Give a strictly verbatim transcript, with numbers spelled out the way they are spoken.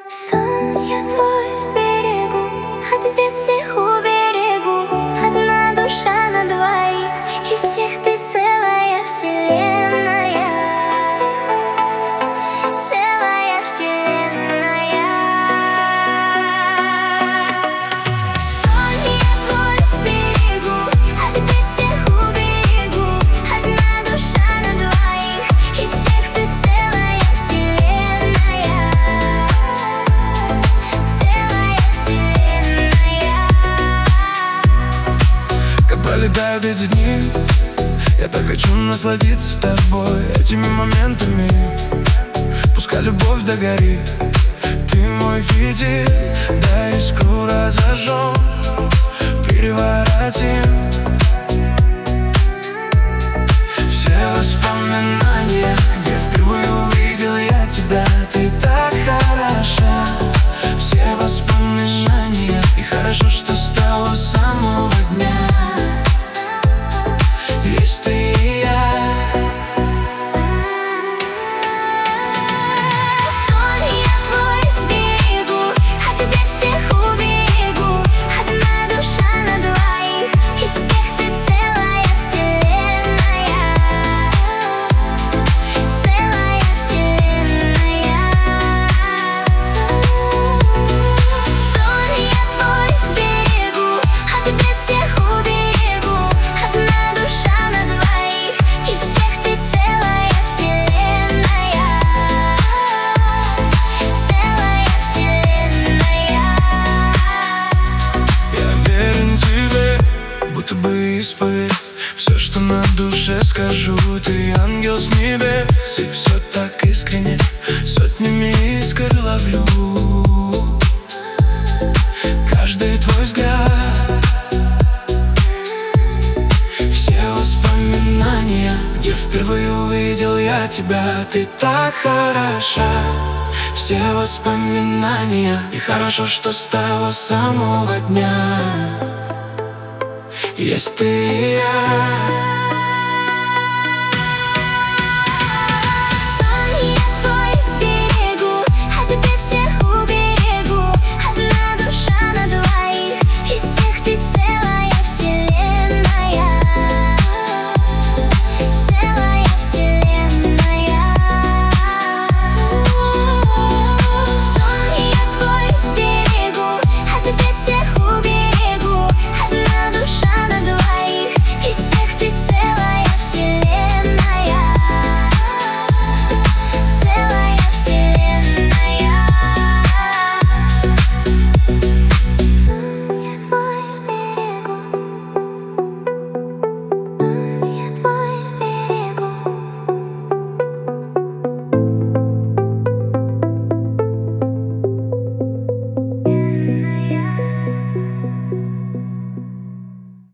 Сон я твой сберегу, от бед всех уберегу. Одна душа на двоих, из всех ты целая вселенная. Целая вселенная. Сон я твой сберегу, от бед всех уберегу. Одна душа на двоих, из всех ты целая вселенная. Пролетают эти дни, я так хочу насладиться тобой, этими моментами. Пускай любовь догорит, ты мой фитиль, дай искру разожжем, переворотим все воспоминания, где впервые увидел я тебя. Ты так хороша, все воспоминания, и хорошо, что с того самого дня есть ты и я. Сон я твой сберегу, от бед всех уберегу. Одна душа на двоих, из всех ты целая вселенная. Целая вселенная. Сон я твой сберегу, от бед всех уберегу. Одна душа на двоих, из всех ты целая вселенная. Целая вселенная. Я верен тебе, будто бы исповедь. Все, что на душе скажу, ты ангел с небес. И все так искренне, сотнями искр ловлю каждый твой взгляд. Все воспоминания, где впервые увидел я тебя. Ты так хороша, все воспоминания, и хорошо, что с того самого дня есть ты и я.